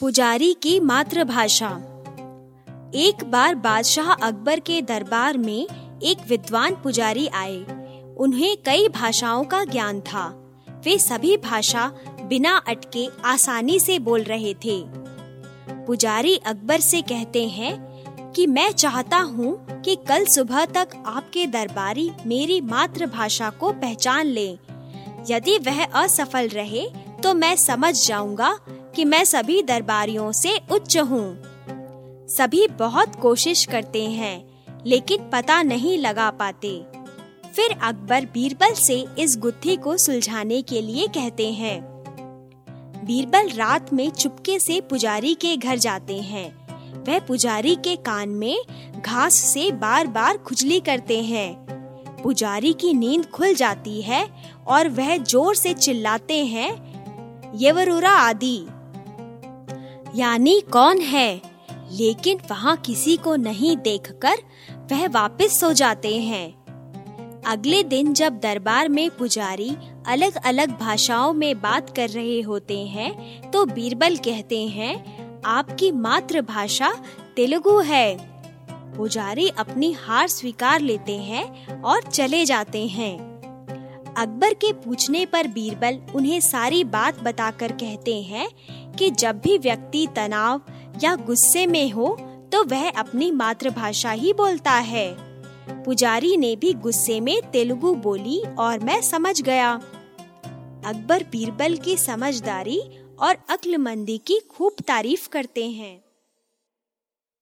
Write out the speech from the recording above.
पुजारी की मातृभाषा। एक बार बादशाह अकबर के दरबार में एक विद्वान पुजारी आए। उन्हें कई भाषाओं का ज्ञान था। वे सभी भाषा बिना अटके आसानी से बोल रहे थे। पुजारी अकबर से कहते हैं कि मैं चाहता हूँ कि कल सुबह तक आपके दरबारी मेरी मातृभाषा को पहचान लें। यदि वह असफल रहे तो मैं समझ जाऊंगा कि मैं सभी दरबारियों से उच्च हूँ। सभी बहुत कोशिश करते हैं लेकिन पता नहीं लगा पाते। फिर अकबर बीरबल से इस गुत्थी को सुलझाने के लिए कहते हैं। बीरबल रात में चुपके से पुजारी के घर जाते हैं। वह पुजारी के कान में घास से बार बार खुजली करते हैं। पुजारी की नींद खुल जाती है और वह जोर से चिल्लाते हैं, यवरूरा आदि, यानी कौन है। लेकिन वहाँ किसी को नहीं देखकर वह वापस सो जाते हैं। अगले दिन जब दरबार में पुजारी अलग अलग भाषाओं में बात कर रहे होते हैं तो बीरबल कहते हैं, आपकी मातृभाषा तेलुगु है। पुजारी अपनी हार स्वीकार लेते हैं और चले जाते हैं। अकबर के पूछने पर बीरबल उन्हें सारी बात बताकर कहते हैं कि जब भी व्यक्ति तनाव या गुस्से में हो तो वह अपनी मातृभाषा ही बोलता है। पुजारी ने भी गुस्से में तेलुगु बोली और मैं समझ गया। अकबर बीरबल की समझदारी और अक्लमंदी की खूब तारीफ करते हैं।